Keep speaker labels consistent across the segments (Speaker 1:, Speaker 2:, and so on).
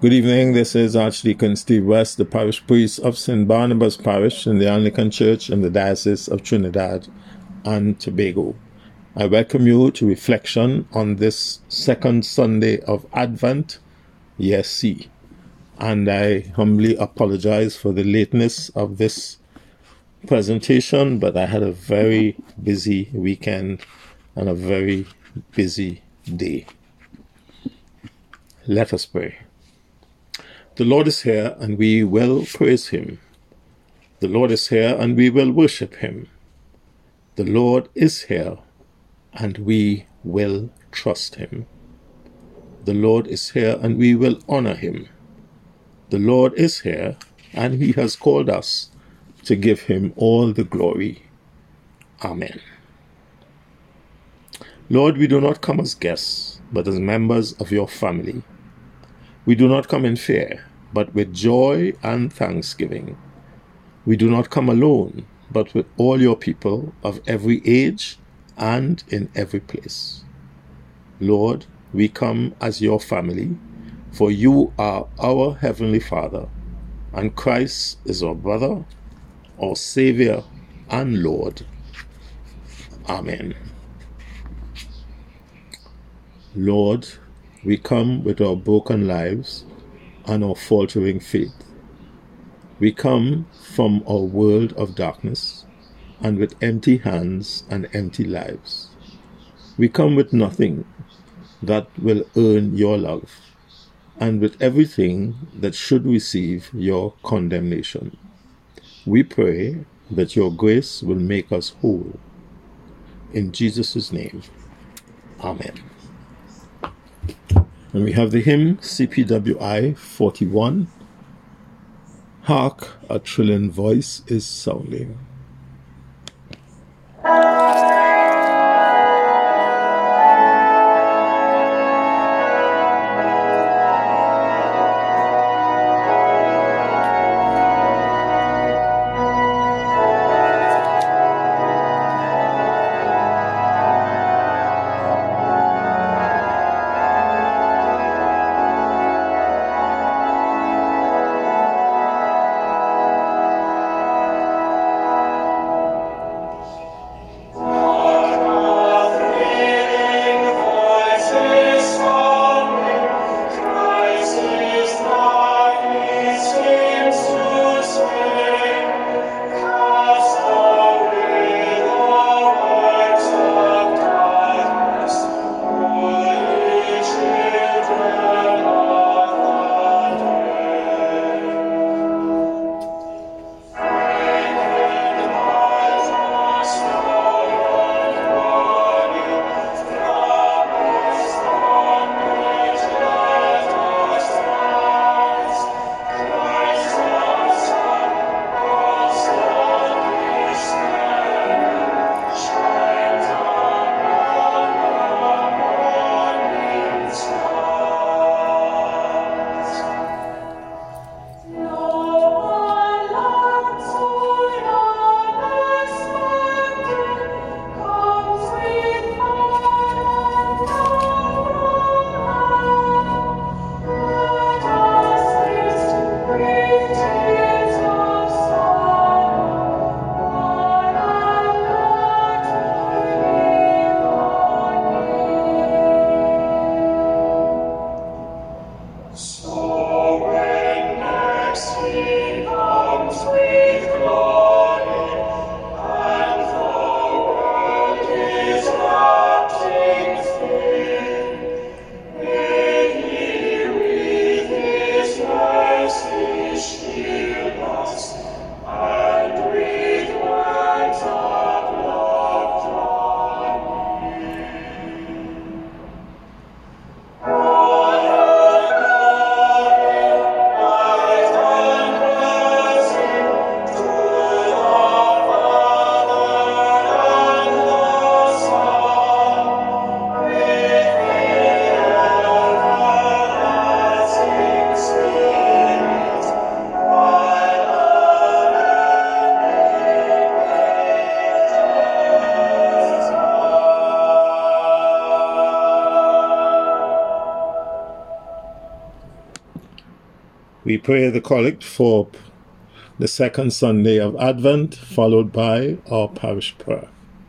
Speaker 1: Good evening. This is Archdeacon Steve West, the parish priest of St. Barnabas Parish in the Anglican Church in the Diocese of Trinidad and Tobago. I welcome you to reflection on this second Sunday of Advent, Year C. And I humbly apologize for the lateness of this presentation, but I had a very busy weekend and a very busy day. Let us pray. The Lord is here and we will praise him. The Lord is here and we will worship him. The Lord is here and we will trust him. The Lord is here and we will honor him. The Lord is here and he has called us to give him all the glory. Amen. Lord, we do not come as guests, but as members of your family. We do not come in fear, but with joy and thanksgiving. We do not come alone, but with all your people of every age and in every place. Lord, we come as your family, for you are our Heavenly Father, and Christ is our brother, our Savior and Lord. Amen. Lord, we come with our broken lives and our faltering faith. We come from our world of darkness and with empty hands and empty lives. We come with nothing that will earn your love and with everything that should receive your condemnation. We pray that your grace will make us whole. In Jesus' name, Amen. And we have the hymn CPWI 41, Hark, a trilling voice is sounding. We pray the collect for the second Sunday of Advent, followed by our parish prayer.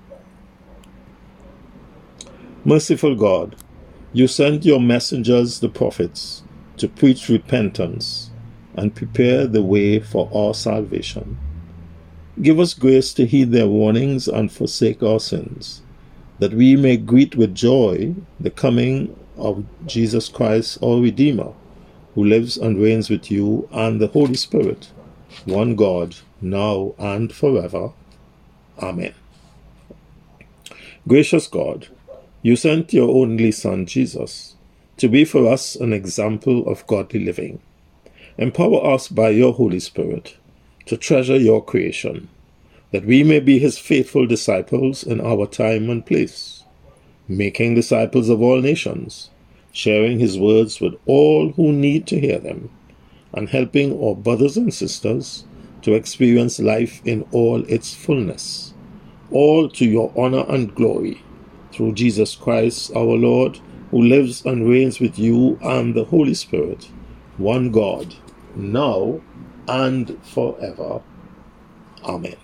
Speaker 1: Merciful God, you sent your messengers, the prophets, to preach repentance and prepare the way for our salvation. Give us grace to heed their warnings and forsake our sins, that we may greet with joy the coming of Jesus Christ, our Redeemer, who lives and reigns with you and the Holy Spirit, one God, now and forever. Amen. Gracious God, you sent your only Son, Jesus, to be for us an example of godly living. Empower us by your Holy Spirit to treasure your creation, that we may be his faithful disciples in our time and place, making disciples of all nations, sharing his words with all who need to hear them, and helping our brothers and sisters to experience life in all its fullness, all to your honor and glory, through Jesus Christ our Lord, who lives and reigns with you and the Holy Spirit, one God, now and forever. Amen.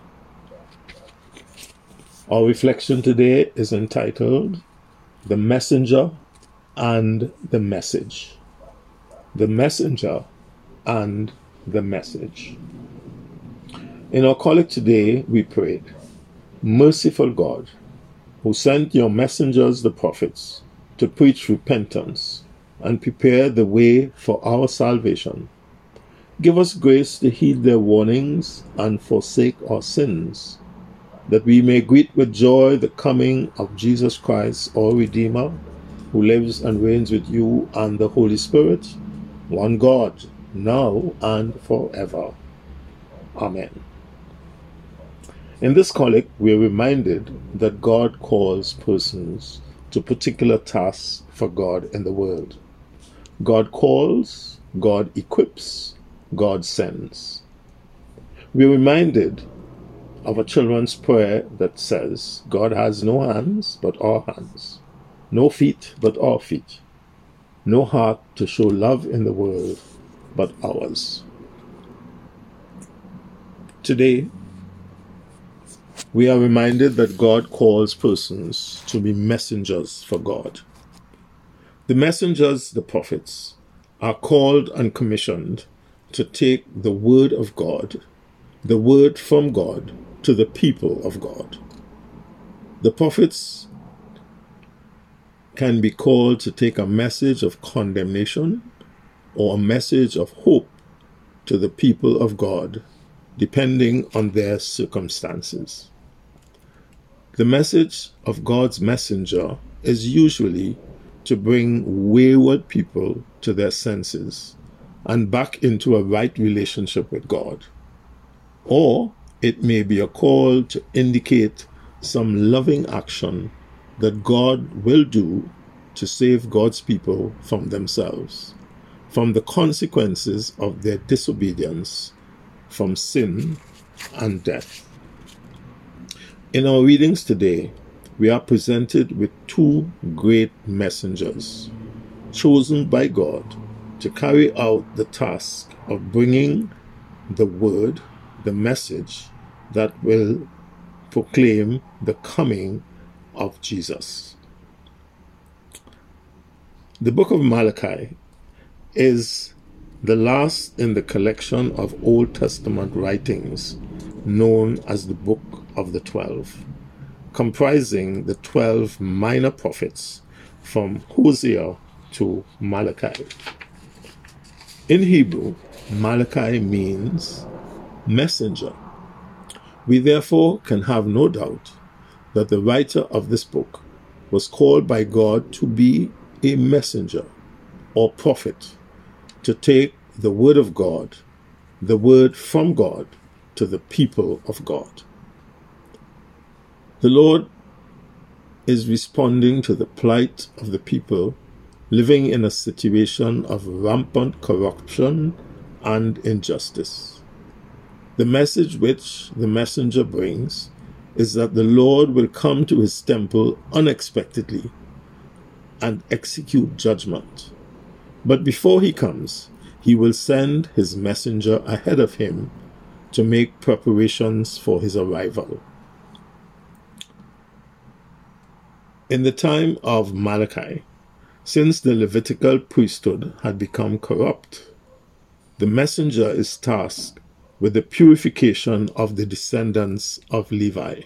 Speaker 1: Our reflection today is entitled, The Messenger and the Message. The Messenger and the Message. In our collect today, we prayed, Merciful God, who sent your messengers, the prophets, to preach repentance and prepare the way for our salvation. Give us grace to heed their warnings and forsake our sins, that we may greet with joy the coming of Jesus Christ, our Redeemer, who lives and reigns with you and the Holy Spirit, one God, now and forever. Amen. In this collect, we are reminded that God calls persons to particular tasks for God in the world. God calls, God equips, God sends. We are reminded of a children's prayer that says, God has no hands but our hands, no feet but our feet, no heart to show love in the world but ours. Today, we are reminded that God calls persons to be messengers for God. The messengers, the prophets, are called and commissioned to take the word of God, the word from God, to the people of God. The prophets can be called to take a message of condemnation or a message of hope to the people of God, depending on their circumstances. The message of God's messenger is usually to bring wayward people to their senses and back into a right relationship with God. Or it may be a call to indicate some loving action that God will do to save God's people from themselves, from the consequences of their disobedience, from sin and death. In our readings today, we are presented with two great messengers, chosen by God to carry out the task of bringing the word, the message that will proclaim the coming of Jesus. The book of Malachi is the last in the collection of Old Testament writings known as the Book of the 12, comprising the 12 minor prophets from Hosea to Malachi. In Hebrew, Malachi means messenger. We therefore can have no doubt that the writer of this book was called by God to be a messenger or prophet, to take the word of God, the word from God, to the people of God. The Lord is responding to the plight of the people living in a situation of rampant corruption and injustice. The message which the messenger brings is that the Lord will come to his temple unexpectedly and execute judgment. But before he comes, He will send his messenger ahead of him to make preparations for his arrival. In the time of Malachi, since the Levitical priesthood had become corrupt, the messenger is tasked with the purification of the descendants of Levi.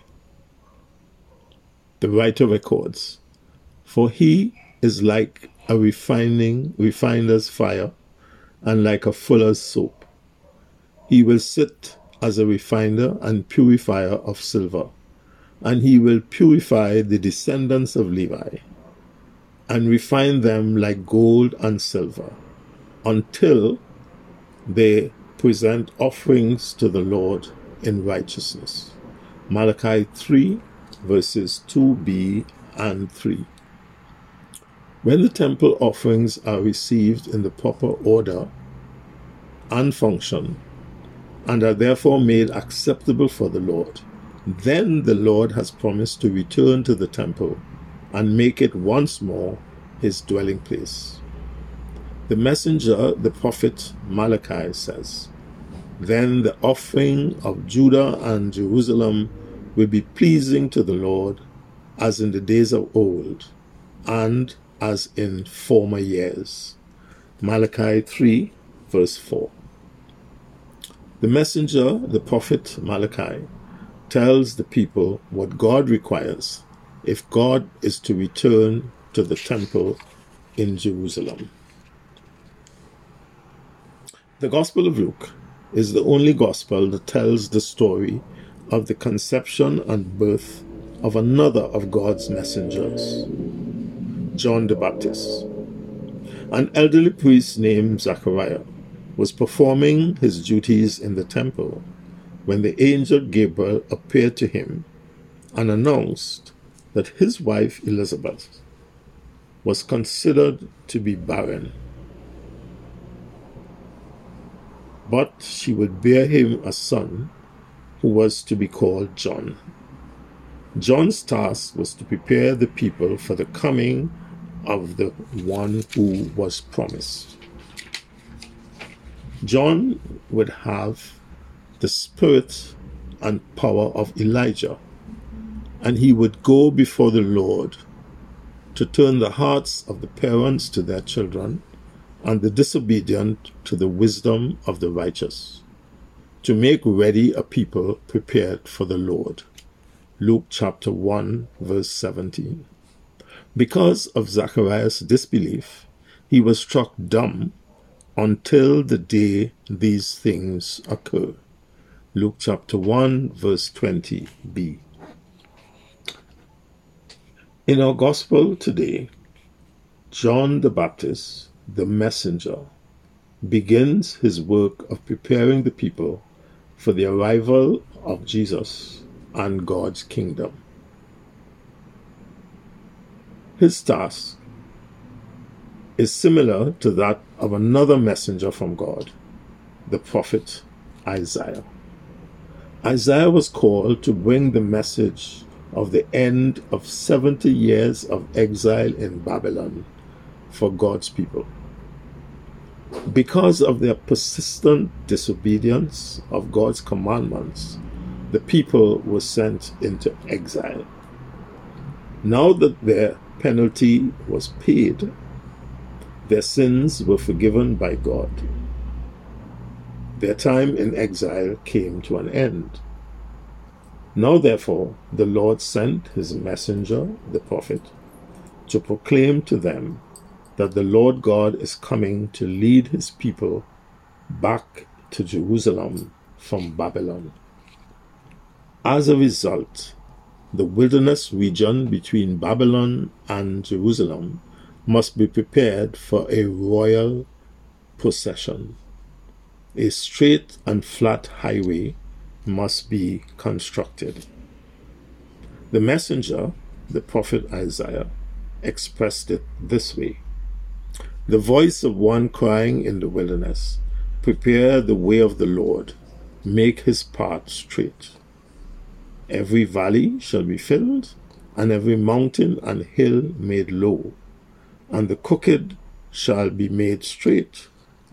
Speaker 1: The writer records, "For he is like a refiner's fire and like a fuller's soap. He will sit as a refiner and purifier of silver, and he will purify the descendants of Levi and refine them like gold and silver until they present offerings to the Lord in righteousness." Malachi 3 verses 2b and 3. When the temple offerings are received in the proper order and function, and are therefore made acceptable for the Lord, then the Lord has promised to return to the temple and make it once more his dwelling place. The messenger, the prophet Malachi, says, "Then the offering of Judah and Jerusalem will be pleasing to the Lord as in the days of old and as in former years." Malachi 3 verse 4. The messenger, the prophet Malachi, tells the people what God requires if God is to return to the temple in Jerusalem. The Gospel of Luke is the only gospel that tells the story of the conception and birth of another of God's messengers, John the Baptist. An elderly priest named Zachariah was performing his duties in the temple when the angel Gabriel appeared to him and announced that his wife Elizabeth was considered to be barren, but she would bear him a son who was to be called John. John's task was to prepare the people for the coming of the one who was promised. John would have the spirit and power of Elijah, and he would go before the Lord to turn the hearts of the parents to their children and the disobedient to the wisdom of the righteous, to make ready a people prepared for the Lord. Luke chapter 1 verse 17. Because of Zacharias' disbelief, he was struck dumb until the day these things occur. Luke chapter 1 verse 20b. In our gospel today, John the Baptist, the messenger, begins his work of preparing the people for the arrival of Jesus and God's kingdom. His task is similar to that of another messenger from God, the prophet Isaiah. Isaiah was called to bring the message of the end of 70 years of exile in Babylon for God's people. Because of their persistent disobedience of God's commandments, the people were sent into exile. Now that their penalty was paid, their sins were forgiven by God. Their time in exile came to an end. Now, therefore, the Lord sent his messenger, the prophet, to proclaim to them that the Lord God is coming to lead his people back to Jerusalem from Babylon. As a result, the wilderness region between Babylon and Jerusalem must be prepared for a royal procession. A straight and flat highway must be constructed. The messenger, the prophet Isaiah, expressed it this way: "The voice of one crying in the wilderness, prepare the way of the Lord, make his path straight. Every valley shall be filled, and every mountain and hill made low, and the crooked shall be made straight,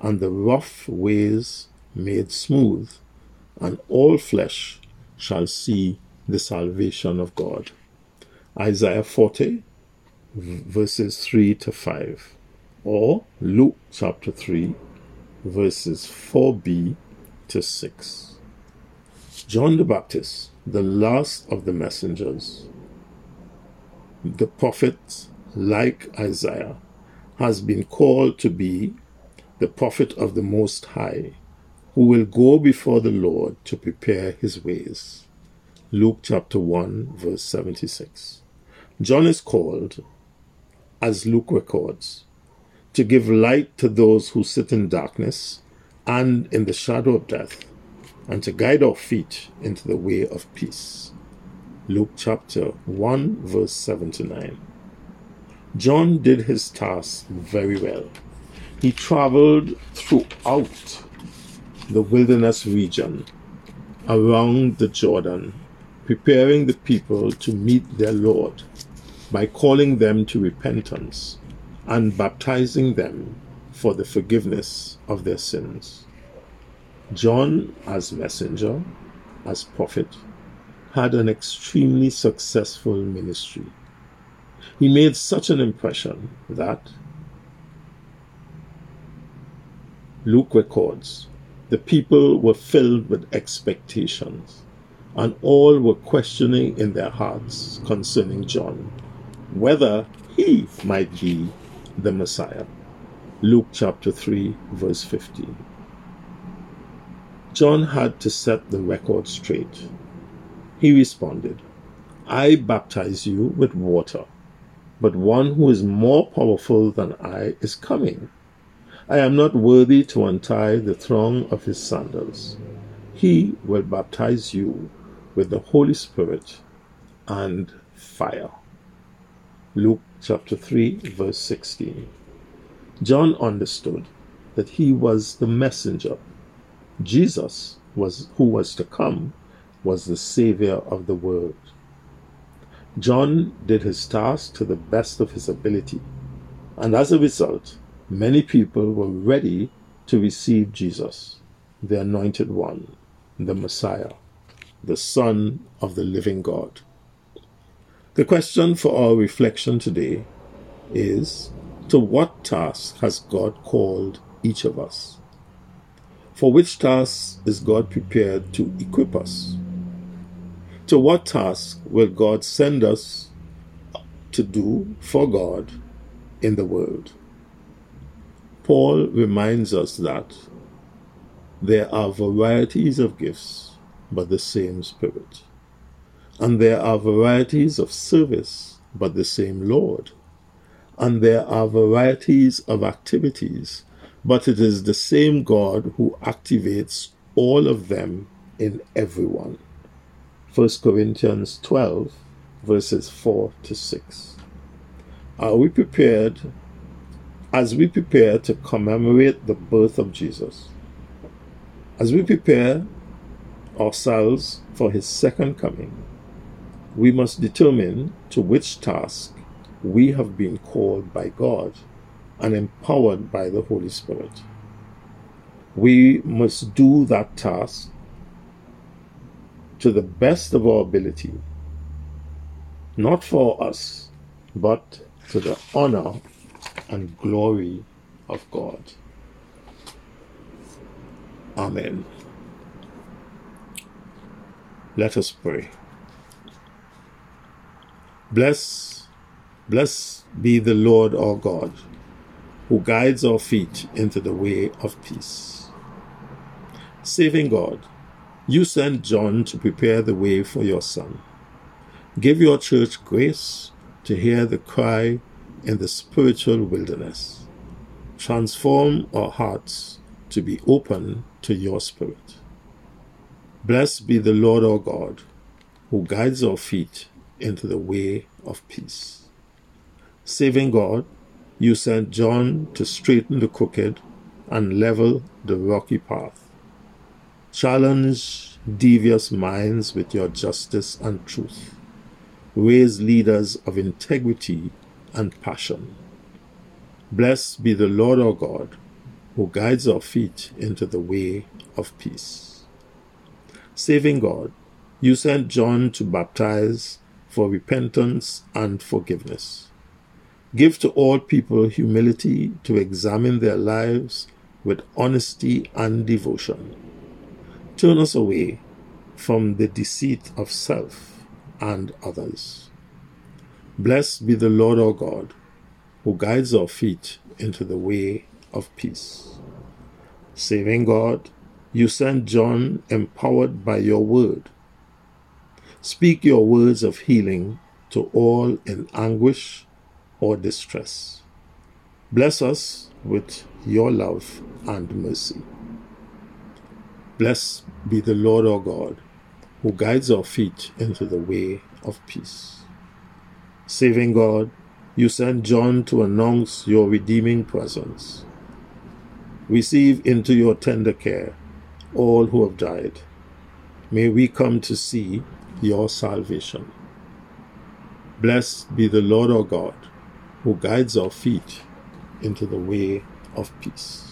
Speaker 1: and the rough ways made smooth, and all flesh shall see the salvation of God. Isaiah 40, verses 3 to 5, or Luke chapter 3, verses 4b to 6. John the Baptist, the last of the messengers, the prophet, like Isaiah, has been called to be the prophet of the Most High, who will go before the Lord to prepare his ways. Luke chapter 1, verse 76. John is called, as Luke records, to give light to those who sit in darkness and in the shadow of death, and to guide our feet into the way of peace. Luke chapter 1, verse 7 to 9. John did his task very well. He traveled throughout the wilderness region around the Jordan, preparing the people to meet their Lord by calling them to repentance and baptizing them for the forgiveness of their sins. John, as messenger, as prophet, had an extremely successful ministry. He made such an impression that Luke records the people were filled with expectations, and all were questioning in their hearts concerning John, whether he might be the Messiah. Luke chapter 3, verse 15. John had to set the record straight. He responded, "I baptize you with water, but one who is more powerful than I is coming. I am not worthy to untie the thong of his sandals. He will baptize you with the Holy Spirit and fire." Luke chapter 3, verse 16. John understood that he was the messenger. Jesus, who was to come, was the Savior of the world. John did his task to the best of his ability, and as a result, many people were ready to receive Jesus, the Anointed One, the Messiah, the Son of the living God. The question for our reflection today is, to what task has God called each of us? For which task is God prepared to equip us? To what task will God send us to do for God in the world? Paul reminds us that there are varieties of gifts, but the same Spirit. And there are varieties of service, but the same Lord. And there are varieties of activities, but it is the same God who activates all of them in everyone. 1 Corinthians 12, verses 4 to 6. Are we prepared, as we prepare to commemorate the birth of Jesus, as we prepare ourselves for his second coming, we must determine to which task we have been called by God and empowered by the Holy Spirit. We must do that task to the best of our ability, not for us, but to the honor and glory of God. Amen. Let us pray. Blessed be the Lord our God, who guides our feet into the way of peace. Saving God, you sent John to prepare the way for your Son. Give your church grace to hear the cry in the spiritual wilderness. Transform our hearts to be open to your Spirit. Blessed be the Lord our God, who guides our feet into the way of peace. Saving God, you sent John to straighten the crooked and level the rocky path. Challenge devious minds with your justice and truth. Raise leaders of integrity and passion. Blessed be the Lord our God, who guides our feet into the way of peace. Saving God, you sent John to baptize for repentance and forgiveness. Give to all people humility to examine their lives with honesty and devotion. Turn us away from the deceit of self and others. Blessed be the Lord our God, who guides our feet into the way of peace. Saving God, you sent John empowered by your word. Speak your words of healing to all in anguish or distress. Bless us with your love and mercy. Blessed be the Lord our God, who guides our feet into the way of peace. Saving God, you sent John to announce your redeeming presence. Receive into your tender care all who have died. May we come to see your salvation. Blessed be the Lord our God, who guides our feet into the way of peace.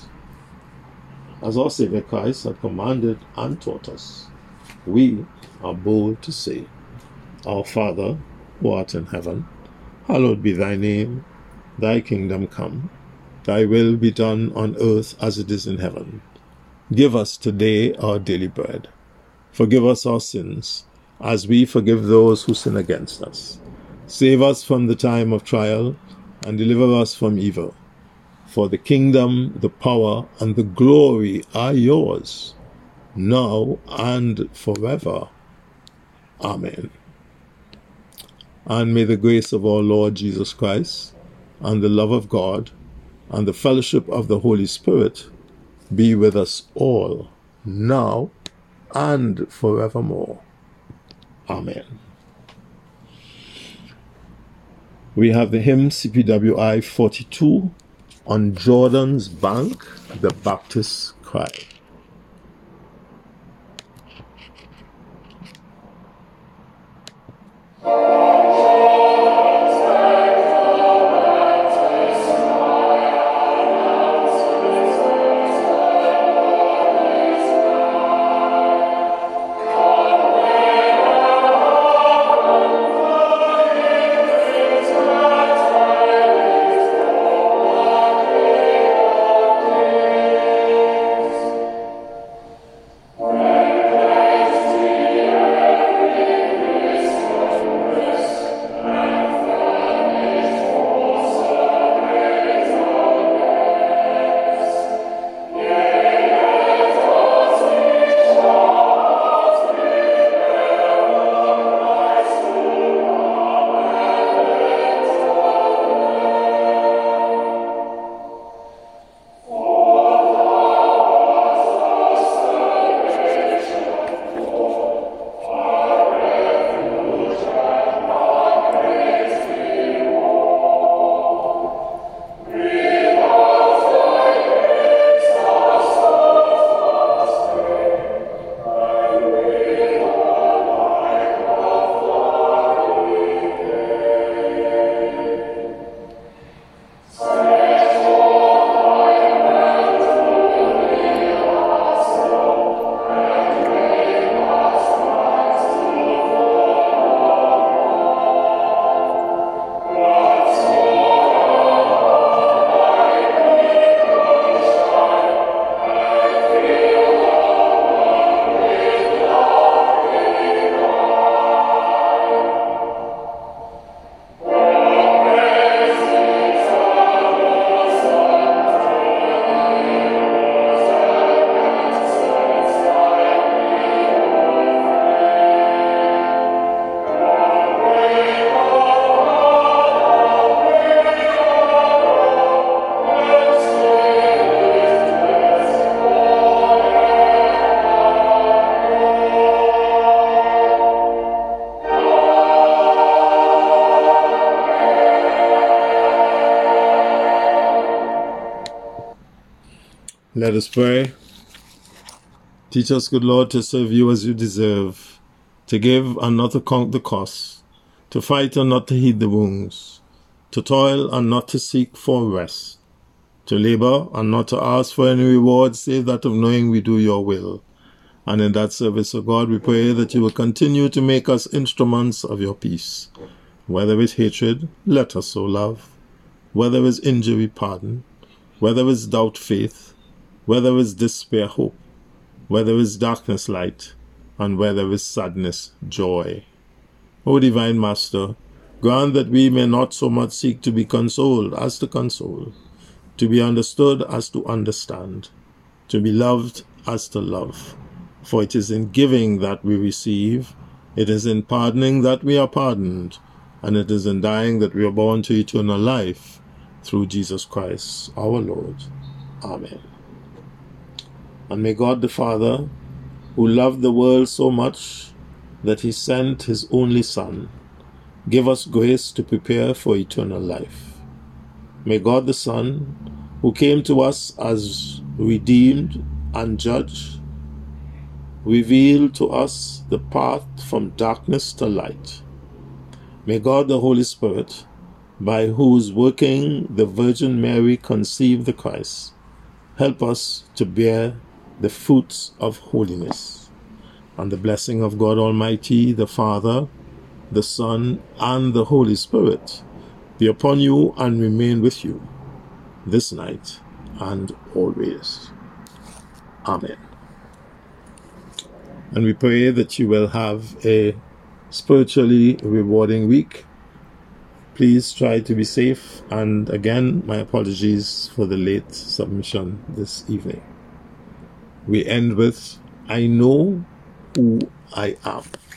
Speaker 1: As our Savior Christ had commanded and taught us, we are bold to say, Our Father, who art in heaven, hallowed be thy name. Thy kingdom come. Thy will be done on earth as it is in heaven. Give us today our daily bread. Forgive us our sins, as we forgive those who sin against us. Save us from the time of trial, and deliver us from evil. For the kingdom, the power, and the glory are yours, now and forever. Amen. And may the grace of our Lord Jesus Christ, and the love of God, and the fellowship of the Holy Spirit be with us all, now and forevermore. Amen. We have the hymn CPWI 42, On Jordan's Bank, the Baptist Cry. Let us pray. Teach us, good Lord, to serve you as you deserve, to give and not to count the cost, to fight and not to heed the wounds, to toil and not to seek for rest, to labor and not to ask for any reward save that of knowing we do your will. And in that service, O God, we pray that you will continue to make us instruments of your peace. Whether it's hatred, let us so love. Whether it's injury, pardon. Whether it's doubt, faith. Whether it's despair, hope. Whether it's darkness, light. And whether it's sadness, joy. O Divine Master, grant that we may not so much seek to be consoled as to console, to be understood as to understand, to be loved as to love. For it is in giving that we receive, it is in pardoning that we are pardoned, and it is in dying that we are born to eternal life, through Jesus Christ our Lord. Amen. And may God the Father, who loved the world so much that he sent his only Son, give us grace to prepare for eternal life. May God the Son, who came to us as redeemed and judge, reveal to us the path from darkness to light. May God the Holy Spirit, by whose working the Virgin Mary conceived the Christ, help us to bear the fruits of holiness. And the blessing of God Almighty, the Father, the Son, and the Holy Spirit be upon you and remain with you this night and always. Amen. And we pray that you will have a spiritually rewarding week. Please try to be safe. And again, my apologies for the late submission this evening. We end with, I know who I am.